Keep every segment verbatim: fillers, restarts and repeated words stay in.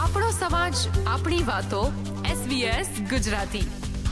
આપણો સમાજ, આપણી વાતો. એસબીએસ ગુજરાતી.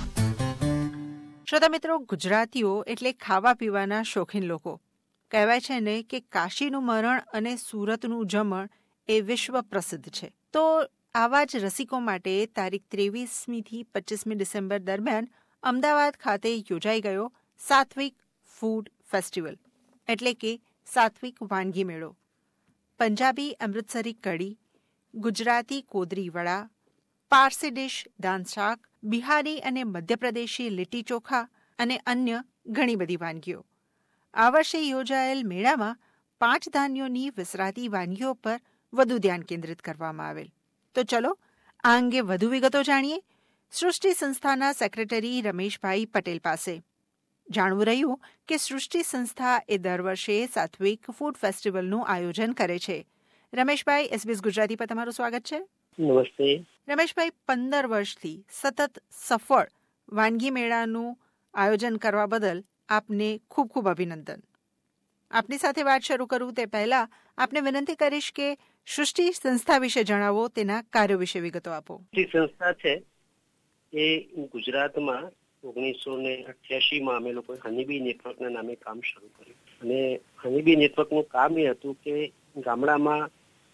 શ્રોતા મિત્રો, ગુજરાતીઓ એટલે ખાવા પીવાના શોખીન લોકો. કહેવાય છે ને કે કાશીનું મરણ અને સુરતનું જમણ એ વિશ્વ પ્રસિદ્ધ છે. તો આવા જ રસિકો માટે તારીખ ત્રેવીસમી થી પચીસમી ડિસેમ્બર દરમિયાન અમદાવાદ ખાતે યોજાઈ ગયો સાત્વિક ફૂડ ફેસ્ટિવલ, એટલે કે સાત્વિક વાનગી મેળો. પંજાબી અમૃતસરી કઢી, ગુજરાતી કોદરી વડા, પારસી ડિશ દાન શાક, બિહારી અને મધ્યપ્રદેશી લીટી ચોખા અને અન્ય ઘણી બધી વાનગીઓ. આ વર્ષે યોજાયેલ મેળામાં પાંચ ધાન્યોની વિસરાતી વાનગીઓ પર વધુ ધ્યાન કેન્દ્રિત કરવામાં આવેલ. તો ચલો આ અંગે વધુ વિગતો જાણીએ સૃષ્ટિ સંસ્થાના સેક્રેટરી રમેશભાઈ પટેલ પાસે. જાણવું રહ્યું કે સૃષ્ટિ સંસ્થા એ દર વર્ષે સાત્વિક ફૂડ ફેસ્ટિવલનું આયોજન કરે છે. રમેશભાઈ, એસબીએસ ગુજરાતી પર તમારું સ્વાગત છે. નમસ્તે. રમેશભાઈ, પંદર વર્ષથી સતત સફળ વાનગી મેળાનું આયોજન કરવા બદલ આપને ખૂબ ખૂબ અભિનંદન. આપની સાથે વાત શરૂ કરું તે પહેલા આપને વિનંતી કરીશ કે સૃષ્ટિ સંસ્થા વિશે જણાવો, તેના કાર્યો વિશે વિગતો આપો. સૃષ્ટિ સંસ્થા છે એ ગુજરાતમાં ઓગણીસો ને અઠ્યાસી માં અમે લોકો હનીબી નેટવર્કના નામે કામ શરૂ કર્યું. અને હનીબી નેટવર્કનું કામ એ હતું કે ગામડામાં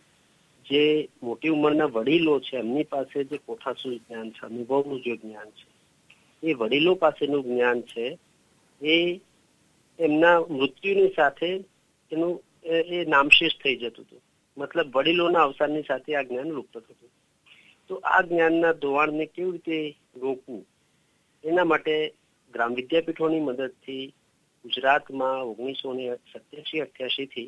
જે મોટી ઉંમરના વડીલો છે એમની પાસે જે કોઠાસૂઝ જ્ઞાન છે, અનુભવનું જે જ્ઞાન છે, એ વડીલો પાસેનું જ્ઞાન છે એ એમના મૃત્યુની સાથે એનું એ નામશેષ થઈ જતું હતું. મતલબ વડીલોના અવસાનની સાથે આ જ્ઞાન લુપ્ત થતું. તો આ જ્ઞાનના ધોવાણને કેવી રીતે રોકવું એના માટે ગ્રામ વિદ્યાપીઠોની મદદથી ગુજરાતમાં ઓગણીસો ને સત્યાસી અઠ્યાસી થી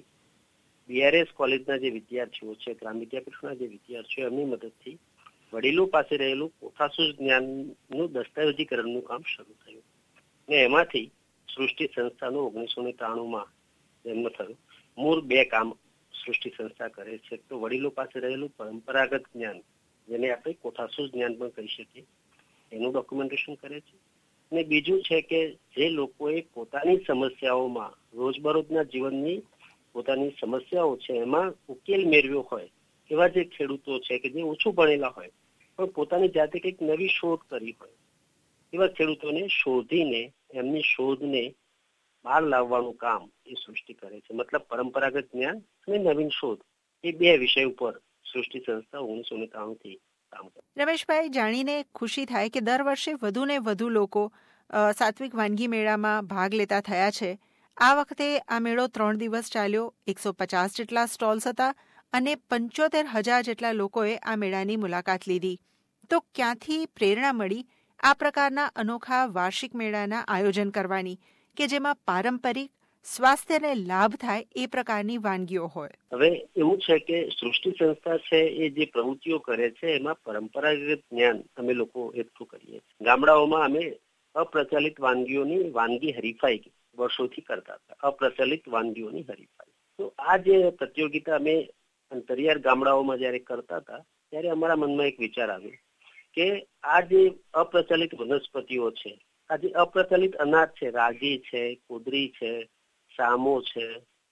બીઆરએસ કોલેજના જે વિદ્યાર્થીઓ છે, ગ્રામ વિદ્યાપીઠોના જે વિદ્યાર્થીઓ, એમની મદદથી વડીલો પાસે રહેલું કોઠાસૂઝ જ્ઞાનનું દસ્તાવેજીકરણનું કામ શરૂ થયું. ને એમાંથી સૃષ્ટિ સંસ્થાનું ઓગણીસો ને ત્રાણું માં જન્મ થયો. મૂળ બે કામ સૃષ્ટિ સંસ્થા કરે છે. તો વડીલો પાસે રહેલું પરંપરાગત જ્ઞાન, જેને આપણે કોઠાસૂઝ જ્ઞાન પણ કહી શકીએ, એનું ડોક્યુમેન્ટેશન કરે છે. અને બીજું છે કે જે લોકોએ પોતાની સમસ્યાઓમાં, રોજબરોજના જીવનની પોતાની સમસ્યાઓ છે એમાં ઉકેલ મેળવ્યો હોય એવા જે ખેડૂતો છે કે જે ઓછું ભણેલા હોય પણ પોતાની જાતે કંઈક નવી શોધ કરી હોય, એવા ખેડૂતોને શોધીને એમની શોધને બહાર લાવવાનું કામ એ સૃષ્ટિ કરે છે. મતલબ પરંપરાગત જ્ઞાન અને નવીન શોધ, એ બે વિષય ઉપર સૃષ્ટિ સંસ્થા ઓગણીસો ને ત્રાણું થી કામ કરે. રમેશભાઈ, જાણીને ખુશી થાય કે દર વર્ષે વધુ ને વધુ લોકો સાત્વિક વાનગી મેળામાં ભાગ લેતા થયા છે. આ વખતે આ મેળો ત્રણ દિવસ ચાલ્યો. એકસો પચાસ જેટલા સ્ટોલ્સ હતા અને પંચોતેર હજાર જેટલા લોકોએ આ મેળાની મુલાકાત લીધી. તો ક્યાંથી પ્રેરણા મળી આ પ્રકારના અનોખા વાર્ષિક મેળાના આયોજન કરવાની કે જેમાં પારંપરિક, સ્વાસ્થ્યને લાભ થાય એ પ્રકારની વાનગીઓ હોય? હવે એવું છે કે સૃષ્ટિ સંસ્થા છે એ જે પ્રવૃત્તિઓ કરે છે એમાં પરંપરાગત જ્ઞાન અમે લોકો એકઠું કરીએ છીએ. ગામડાઓમાં અમે અપ્રચલિત વાનગીઓની વાનગી હરીફાઈ વર્ષોથી કરતા હતા. અપ્રચલિત વાનગીઓની હરીફાઈ. તો આ જે પ્રતિયોગિતા અમે અંતરિયાળ ગામડાઓમાં જયારે કરતા હતા ત્યારે અમારા મનમાં એક વિચાર આવ્યો કે આ જે અપ્રચલિત વનસ્પતિઓ છે, આ જે અપ્રચલિત અનાજ છે, રાગી છે, કોદરી છે, સામો છે,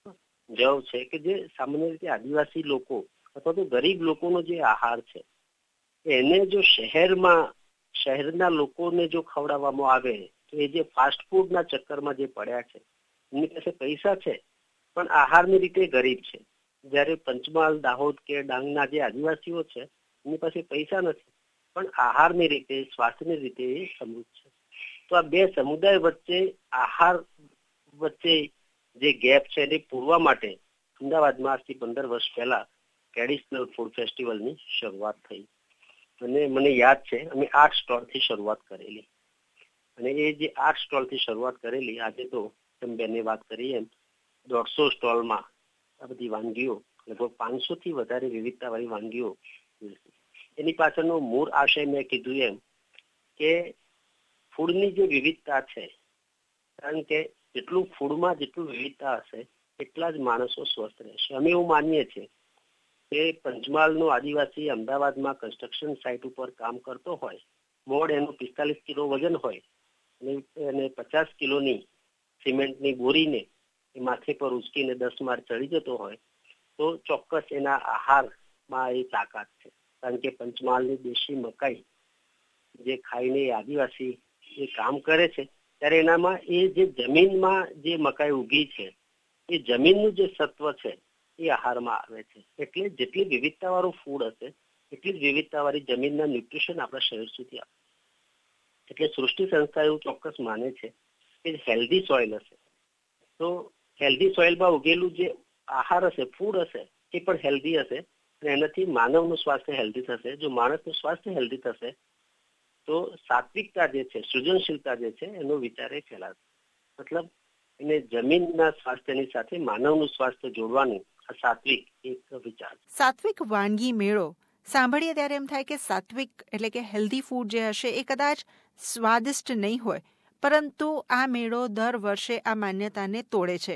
જવ છે, કે જે સામાન્ય રીતે આદિવાસી લોકો અથવા તો ગરીબ લોકોનો જે આહાર છે એને જો શહેરમાં શહેરના લોકોને જો ખવડાવવામાં આવે તો એ જે ફાસ્ટ ફૂડના ચક્કરમાં જે પડ્યા છે, એમની પાસે પૈસા છે પણ આહારની રીતે ગરીબ છે. જ્યારે પંચમહાલ, દાહોદ કે ડાંગના જે આદિવાસીઓ છે એમની પાસે પૈસા નથી પણ આહારની રીતે, સ્વાસ્થ્યની રીતે એ સમૃદ્ધ છે. તો આ બે સમુદાય વચ્ચે આહાર વચ્ચે જે ગેપ છે એને પૂરવા માટે અમદાવાદમાં આજથી પંદર વર્ષ પહેલા ટ્રેડિશનલ ફૂડ ફેસ્ટિવલની શરૂઆત થઈ. અને મને યાદ છે અમે આઠ સ્ટોલથી શરૂઆત કરેલી. અને એ જે આઠ સ્ટોલથી શરૂઆત કરેલી, આજે તો તમે બેને વાત કરી એમ દોઢસો સ્ટોલમાં આ બધી વાનગીઓ, લગભગ પાંચસો થી વધારે વિવિધતાવાળી વાનગીઓ. એની પાછળનો મૂળ આશય મેં કીધું એમ કે ફૂડની જે વિવિધતા છે, કારણ કે જેટલું ફૂડમાં જેટલું વિવિધતા હશે એટલા જ માણસો સ્વસ્થ રહેશે. અમે એવું માનીએ છીએ કે પંચમહાલનો આદિવાસી અમદાવાદમાં કન્સ્ટ્રક્શન સાઇટ ઉપર કામ કરતો હોય, મોડ એનું પિસ્તાલીસ કિલો વજન હોય અને પચાસ કિલોની સિમેન્ટની બોરીને એ માથે પર ઉચકીને દસ માળ ચડી જતો હોય તો ચોક્કસ એના આહારમાં એ તાકાત છે. કારણ કે પંચમહાલની દેશી મકાઈ જે ખાઈને આદિવાસી એ કામ કરે છે, ત્યારે એનામાં એ જે જમીનમાં જે મકાઈ ઉગી છે એ જમીનનું જે સત્વ છે એ આહારમાં આવે છે. એટલે જેટલી વિવિધતાવાળું ફૂડ હશે એટલી જ વિવિધતાવાળી જમીનના ન્યુટ્રિશન આપણા શરીર સુધી આવે. એટલે સૃષ્ટિ સંસ્થા એવું ચોક્કસ માને છે કે હેલ્ધી સોઇલ હશે તો હેલ્ધી સોઇલમાં ઉગેલું જે આહાર હશે, ફૂડ હશે, એ પણ હેલ્ધી હશે અને એનાથી માનવનું સ્વાસ્થ્ય હેલ્ધી થશે. જો માણસનું સ્વાસ્થ્ય હેલ્ધી થશે તો સાત્વિકતા જે છે, સૃજનશીલતા જે છે એનો વિચાર એ ફેલાશે. મતલબ એને જમીનના સ્વાસ્થ્યની સાથે માનવનું સ્વાસ્થ્ય જોડવાનું આ સાત્વિક એક વિચાર. સાત્વિક વાનગી મેળો સાંભળીએ ત્યારે એમ થાય કે સાત્વિક એટલે કે હેલ્ધી ફૂડ જે હશે એ કદાચ સ્વાદિષ્ટ નહીં હોય, પરંતુ આ મેળો દર વર્ષે આ માન્યતાને તોડે છે.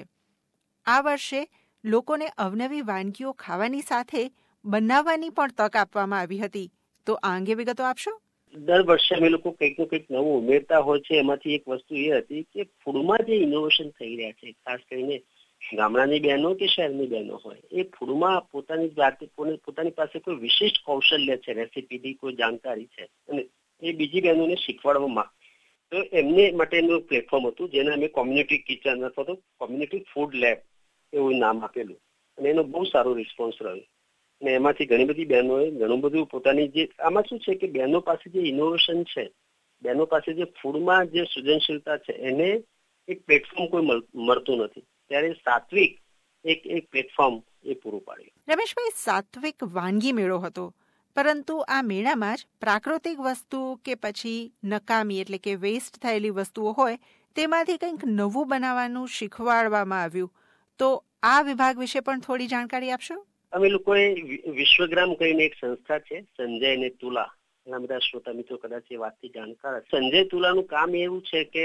આ વર્ષે લોકોને અવનવી વાનગીઓ ખાવાની સાથે બનાવવાની પણ તક આપવામાં આવી હતી. તો આ અંગે વિગતો આપશો? દર વર્ષે અમે લોકો કંઈક ને કંઈક નવું ઉમેરતા હોય છે. એમાંથી એક વસ્તુ એ હતી કે ફૂડમાં જે ઇનોવેશન થઈ રહ્યા છે, ખાસ કરીને ગામડાની બહેનો કે શહેરની બહેનો હોય, એ ફૂડમાં પોતાની જાતે પોતાની પાસે કોઈ વિશિષ્ટ કૌશલ્ય છે, રેસીપીની કોઈ જાણકારી છે અને એ બીજી બહેનોને શીખવાડવા માંગે. તો એમને માટેનું પ્લેટફોર્મ હતું જેને અમે કોમ્યુનિટી કિચન અથવા તો કોમ્યુનિટી ફૂડ લેબ એવું નામ આપેલું અને એનો બહુ સારો રિસ્પોન્સ રહ્યો. અને એમાંથી ઘણી બધી બહેનોએ ઘણું બધું પોતાની જે આમાં શું છે કે બહેનો પાસે જે ઇનોવેશન છે, બહેનો પાસે જે ફૂડમાં જે સૃજનશીલતા છે એને એક પ્લેટફોર્મ કોઈ મળતું નથી. ત્યારે સાત્વિક એક એક પ્લેટફોર્મ એ પૂરું પાડ્યું. રમેશભાઈ, સાત્વિક વાનગી મેળો હતો, પરંતુ આ મેળામાં જ પ્રાકૃતિક વસ્તુ કે પછી નકામી એટલે કે વેસ્ટ થયેલી વસ્તુઓ હોય તેમાંથી કંઈક નવું બનાવવાનું શીખવાડવામાં આવ્યું. તો આ વિભાગ વિશે પણ થોડી જાણકારી આપશો? અમે લોકોએ વિશ્વગ્રામ કરીને એક સંસ્થા છે, સંજય અને તુલા, ઘણા બધા શ્રોતા મિત્રો કદાચ એ વાતથી જાણકાર. સંજય તુલાનું કામ એવું છે કે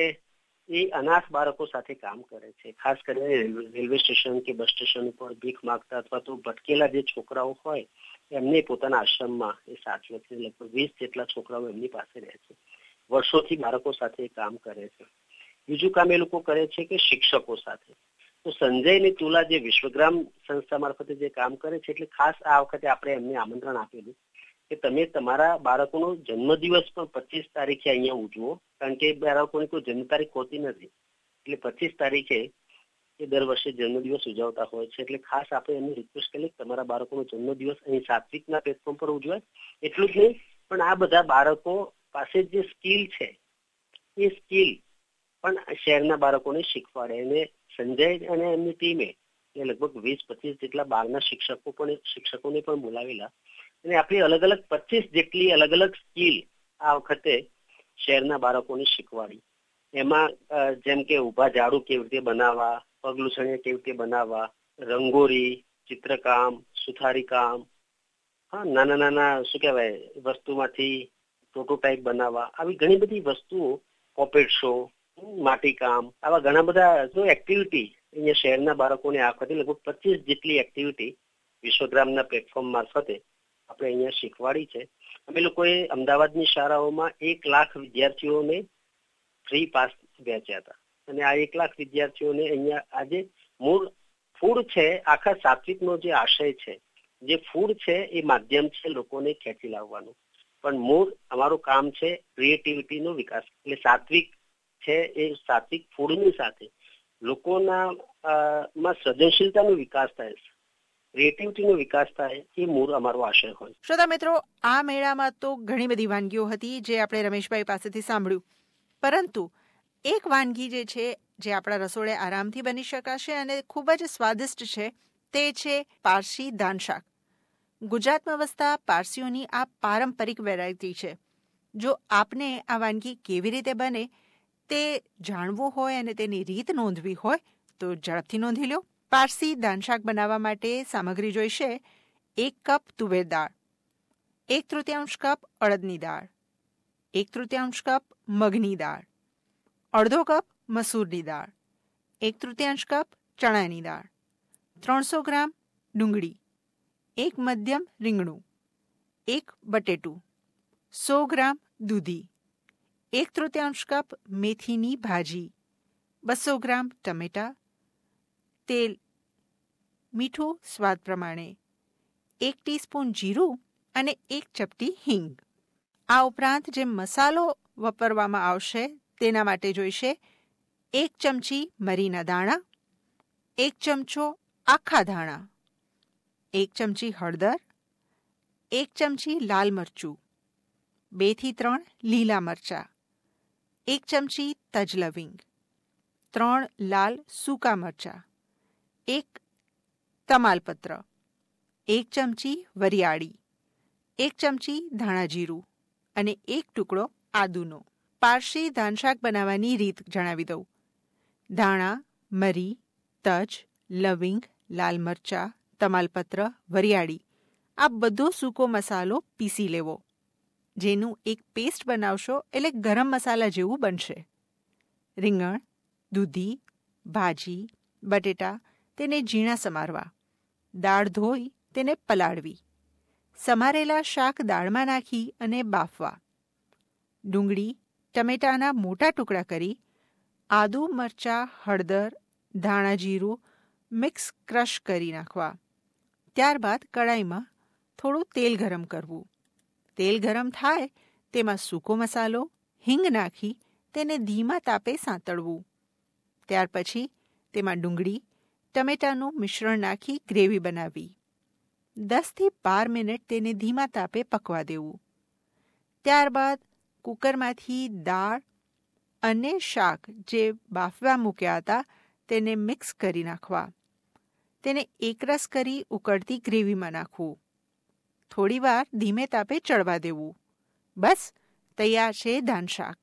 એ અનાથ બાળકો સાથે કામ કરે છે. ખાસ કરીને રેલવે સ્ટેશન કે બસ સ્ટેશન ઉપર ભીખ માંગતા અથવા તો ભટકેલા જે છોકરાઓ હોય એમને પોતાના આશ્રમમાં એ સાચવે છે. લગભગ વીસ જેટલા છોકરાઓ એમની પાસે રહે છે. વર્ષોથી બાળકો સાથે કામ કરે છે. બીજું કામ એ લોકો કરે છે કે શિક્ષકો સાથે. તો સંજય અને તુલા જે વિશ્વગ્રામ સંસ્થા મારફતે જે કામ કરે છે, એટલે ખાસ આ વખતે આપણે એમને આમંત્રણ આપેલું કે તમે તમારા બાળકોનો જન્મદિવસ પણ પચીસ તારીખે અહીંયા ઉજવો, કારણ કે બાળકોની કોઈ જન્મ તારીખ હોતી નથી. એટલે પચીસ તારીખે એ દર વર્ષે જન્મદિવસ ઉજવતા હોય છે. એટલે ખાસ આપણે એમને રિક્વેસ્ટ કરી કે તમારા બાળકોનો જન્મદિવસ અહીં સાત્વિકના પ્લેટફોર્મ પર ઉજવાય. એટલું જ નહીં, પણ આ બધા બાળકો પાસે જે સ્કિલ છે એ સ્કિલ પણ શહેરના બાળકોને શીખવાડે. અને સંજય અને એમની ટીમે એ લગભગ વીસ પચીસ જેટલા બહારના શિક્ષકો પણ શિક્ષકોને પણ બોલાવેલા અને આપણી અલગ અલગ પચીસ જેટલી અલગ અલગ સ્કિલ આ વખતે શહેરના બાળકોને શીખવાડી. એમાં જેમ કે ઊભા ઝાડુ કેવી રીતે બનાવવા, પગલુછણિયા કેવી રીતે બનાવવા, રંગોળી, ચિત્રકામ, સુથારી કામ, હા નાના નાના શું કહેવાય વસ્તુમાંથી પ્રોટોટાઇપ બનાવવા, આવી ઘણી બધી વસ્તુઓ, પોપેટ શો, માટીકામ, આવા ઘણા બધા જો એક્ટિવિટી અહીંયા શહેરના બાળકોને આ વખતે લગભગ પચીસ જેટલી એક્ટિવિટી વિશ્વગ્રામના પ્લેટફોર્મ મારફતે આપણે અહીંયા શીખવાડી છે. અમે લોકોએ અમદાવાદની શાળાઓમાં એક લાખ વિદ્યાર્થીઓને ફ્રી પાસ વેચ્યા હતા અને આ એક લાખ વિદ્યાર્થીઓને અહીંયા આજે મૂળ ફૂડ છે, આખા સાત્વિકનો જે આશય છે, જે ફૂડ છે એ માધ્યમ છે લોકોને ખેંચી લાવવાનું, પણ મૂળ અમારું કામ છે ક્રિએટિવિટીનો વિકાસ. એટલે સાત્વિક છે એ સાત્વિક ફૂડની સાથે લોકોના માં સર્જનશીલતાનો વિકાસ થાય, ક્રિએટિવિટીનો વિકાસ થાય, એ મૂળ અમારો આશય હોય. શ્રોતા મિત્રો, આ મેળામાં તો ઘણી બધી વાનગીઓ હતી જે આપણે રમેશભાઈ પાસેથી સાંભળ્યું, પરંતુ એક વાનગી જે છે જે આપણા રસોડે આરામથી બની શકાશે અને ખૂબ જ સ્વાદિષ્ટ છે તે છે પારસી દાન શાક. ગુજરાતમાં વસતા પારસીઓની આ પારંપરિક વેરાયટી છે. જો આપને આ વાનગી કેવી રીતે બને તે જાણવું હોય અને તેની રીત નોંધવી હોય તો ઝડપથી નોંધી લો. પારસી દાનશાક બનાવવા માટે સામગ્રી જોઈશે: એક કપ તુવેર દાળ, એક તૃતીયાંશ કપ અડદની દાળ, એક તૃતીયાંશ કપ મગની દાળ, અડધો કપ મસૂરની દાળ, એક તૃતીયાંશ કપ ચણાની દાળ, ત્રણસો ગ્રામ ડુંગળી, એક મધ્યમ રીંગણું, એક બટેટું, સો ગ્રામ દૂધી, એક તૃતીયાંશ કપ મેથીની ભાજી, બસો ગ્રામ ટમેટા, તેલ, મીઠું સ્વાદ પ્રમાણે, એક ટીસ્પૂન જીરું અને એક ચપટી હિંગ. આ ઉપરાંત જે મસાલો વાપરવામાં આવશે તેના માટે જોઈશે એક ચમચી મરીના દાણા, એક ચમચો આખા ધાણા, એક ચમચી હળદર, એક ચમચી લાલ મરચું, બે થી ત્રણ લીલા મરચાં, એક ચમચી તજ લવિંગ, ત્રણ લાલ સૂકા મરચાં, એક તમાલપત્ર, એક ચમચી વરિયાળી, એક ચમચી ધાણા જીરું અને એક ટુકડો આદુનો. પારસી ધાનશાક બનાવવાની રીત જણાવી દઉં. ધાણા, મરી, તજ, લવિંગ, લાલ મરચાં, તમાલપત્ર, વરિયાળી આ બધો સૂકો મસાલો પીસી લેવો, જેનું એક પેસ્ટ બનાવશો એટલે ગરમ મસાલા જેવું બનશે. રીંગણ, દૂધી, ભાજી, બટેટા તેને ઝીણા સમારવા, દાળ ધોઈ તેને પલાળવી, સમારેલા શાક દાળમાં નાખી અને બાફવા, ડુંગળી, ટમેટાના મોટા ટુકડા કરી આદુ, મરચાં, હળદર, ધાણા જીરું મિક્સ ક્રશ કરી નાખવા. ત્યારબાદ કડાઈમાં થોડું તેલ ગરમ કરવું. તેલ ગરમ થાય તેમાં સૂકો મસાલો, હિંગ નાખી તેને ધીમા તાપે સાંતળવું. ત્યાર પછી તેમાં ડુંગળી, ટમેટાનું મિશ્રણ નાખી ગ્રેવી બનાવવી. દસથી બાર મિનિટ તેને ધીમા તાપે પકવા દેવું. ત્યારબાદ કુકરમાંથી દાળ અને શાક જે બાફવા મૂક્યા હતા તેને મિક્સ કરી નાખવા. તેને એકરસ કરી ઉકળતી ગ્રેવીમાં નાખવું. થોડીવાર ધીમે તાપે ચડવા દેવું. બસ તૈયાર છે ધાનશાક.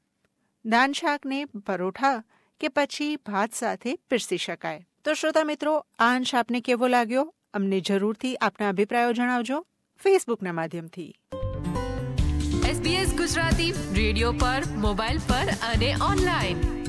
ધાનશાકને પરોઠા કે પછી ભાત સાથે પીરસી શકાય. તો શ્રોતા મિત્રો, આ અંશ આપને કેવો લાગ્યો? અમને જરૂરથી આપના અભિપ્રાયો જણાવજો ફેસબુકના માધ્યમથી. એસબીએસ ગુજરાતી રેડિયો પર, મોબાઈલ પર અને ઓનલાઈન